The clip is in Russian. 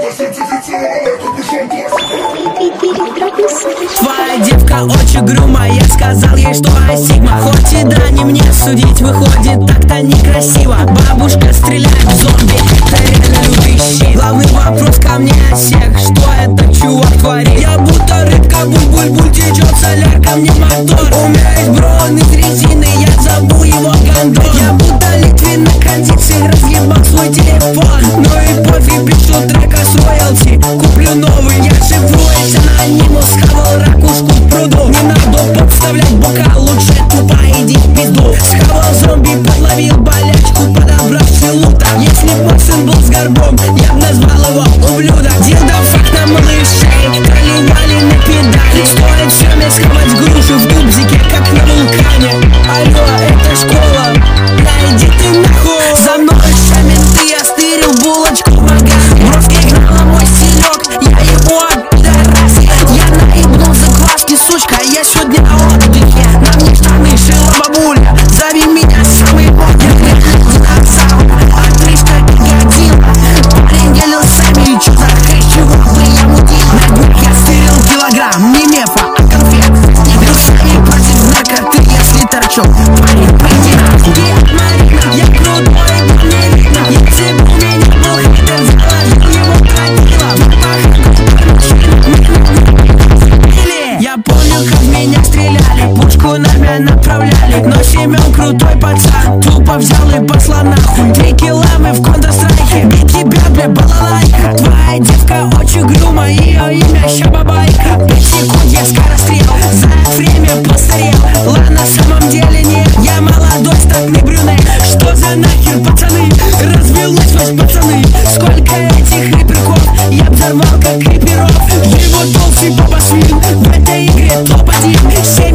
Твоя девка очень грумая, я сказал ей, что асигма. Хоть и да, не мне судить, выходит так-то некрасиво. Бабушка стреляет в зомби, это реально лютый щит. Главный вопрос ко мне всех, что это чувак творит? Я будто рыбка, буль-буль-буль, течет солярка, мне мотор. У меня есть брон из резины, я зову его гондон. Я будто Литвин на кондиции, разъебал свой телефон. Ну и пофиг, пишу трека с роялти, куплю новый, я живу этим анонимус. Схавал ракушку в пруду, не надо подставлять бокал, лучше тупо иди в пизду. Схавал зомби, подловил болячку, подобрав шелута. Если б мой сын был с горбом, я б назвал его ублюдок. Дилдофак на малышей, тролливали на педали. Стоит всеми схавать грушу в тубзике, как на вулкане. Алло, это школа, найди ты нахуй. За мной шаменты, я стырил булочку в магазин. Броски гнала мой стилек, я его пидорас. Я наебнул закваски, сучка, я сегодня на отдыхе. На мне штаны шила бабуля, зови меня самый модный динозавр. Отрыжка годила, парень делил сами, и чё за хэш, чего бы я мудил. На днях я стырил килограмм, не мефа, а конфет. Вирусами против наркоты, если торчу. Парень, пойди нахуй, Марина, я крутой, но не видно. Если бы у меня был хейтер, заложил его крокодила. Я понял, как в меня стреляли, пушку на меня направляли. Но Семен крутой пацан, тупо взял и посла нахуй. 3 килла мы в контрстрайке, бить тебя, бля, балалайка. Твоя девка очень грума, ее имя Щабабайка. 5 секунд я скорострел, за время постарел. Ладно, на самом деле нет, я молодой статный брюнет. Что за нахер, пацаны, развелось вас, пацаны. Сколько этих рэперков, я взорвал как криперов. Его толстый папа свин, в этой игре топ-1.